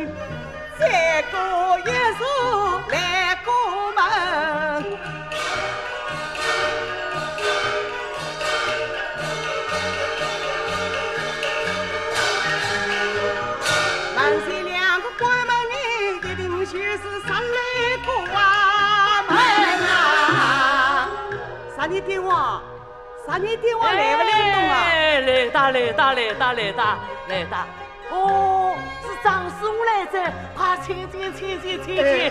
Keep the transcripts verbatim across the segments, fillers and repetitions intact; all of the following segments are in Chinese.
再过一树来过门。万岁两个关门人，一定就是上来关门啊！啥人电话？啥人电话来不来动啊？ 哎，来哒来哒来哒来哒来哒！哦，是张师傅来着，快请进请进请进！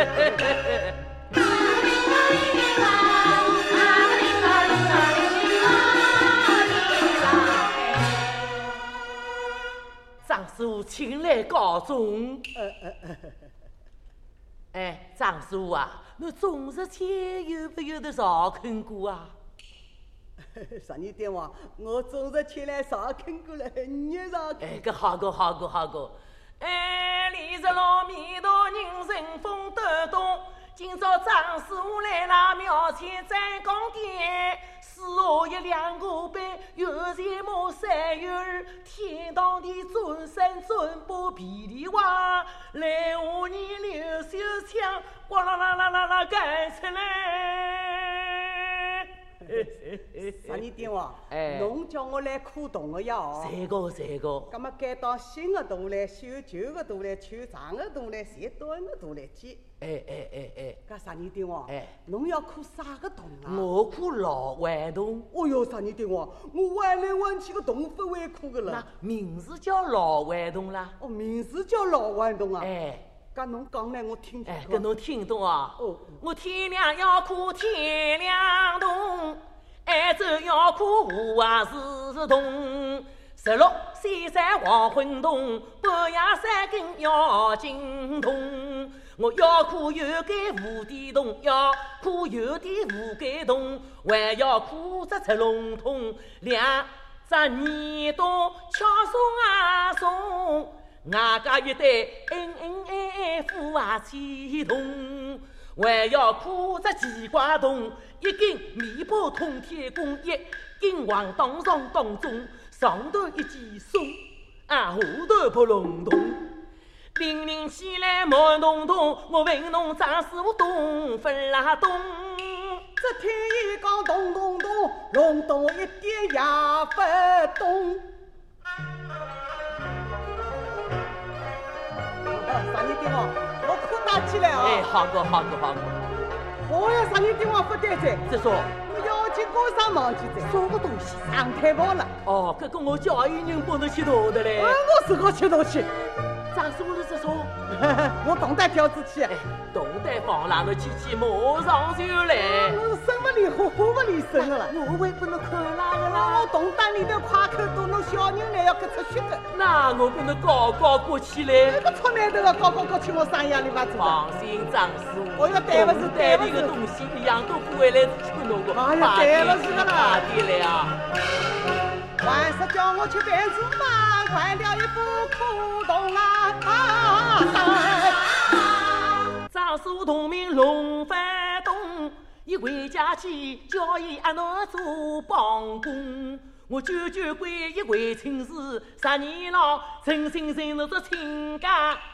张师傅请来告状。哎，张师傅啊，你总是前有没有的少看过啊？ 啥人电话？我总是起来上看过了，很热上。 哎，个好个好个好个！哎，李日老面头人神风抖动，今朝张师傅来了庙前站讲点，四下一两个班，有钱莫三月儿，天堂的尊神尊宝比里哇，来下年刘秀枪，哗啦啦啦啦啦干出来。 啥人电话？ 哎， 侬叫我来看洞的呀？ 这个这个。 那么该当新的洞来修，旧的洞来修，长的洞来剪，短的洞来剪。 哎哎哎哎， 搿啥人电话？ 哎， 侬要看啥个洞啊？ 我看老顽洞。 哦哟，啥人电话？我弯来弯去个洞不会看个了。 那名字叫老顽洞啦。 哦，名字叫老顽洞啊。 哎。 搿侬讲来我听听。 哎，搿侬听懂啊？ 哦， 我天亮要看天亮洞，挨走要看五华四洞，十六三山黄昏洞，半夜三更要惊动。我要看有间无底洞，要看有的无间洞，还要看只赤龙洞，两只耳朵敲送啊送。外加一对嗯嗯哎哎虎啊气筒，还要看只奇怪洞，一根面包通天宫，一根黄当上当中，上头一记松，啊下头扑龙洞，零零起来毛洞洞，我问侬张师傅懂不啦懂？ 只听伊讲咚咚咚，隆咚一点也不懂。啥人电话？我可打起来啊！ 哎，好个好个好个！ 我要啥人电话不对在？ 这说我要紧高上忘记在。 什么东西？ 上太跑了。 哦，这个我教育人帮着去逃的嘞。 我自个去逃去。 张师傅是这说， 我动弹条子去。 哎，动弹放浪的机器马上就来。 我是生不离火，火不离身的了。 我会不能看哪个啦？ 我动弹里头快口多，侬小人来要割出血的。 那我不能高高过去嘞。 那个出馒头的高高过去，我生压力把做。 放心，张师傅。 我要对不是对不是。个东西一样都不会来吃侬个。 哎呀，对不是个啦。 快点来啊！ 还是叫我去办事嘛，换掉一副苦洞啊！啊张师傅同名龙翻洞，一回家去叫伊阿侬做帮工。我久久归一回亲事，十年了，诚心诚意的亲家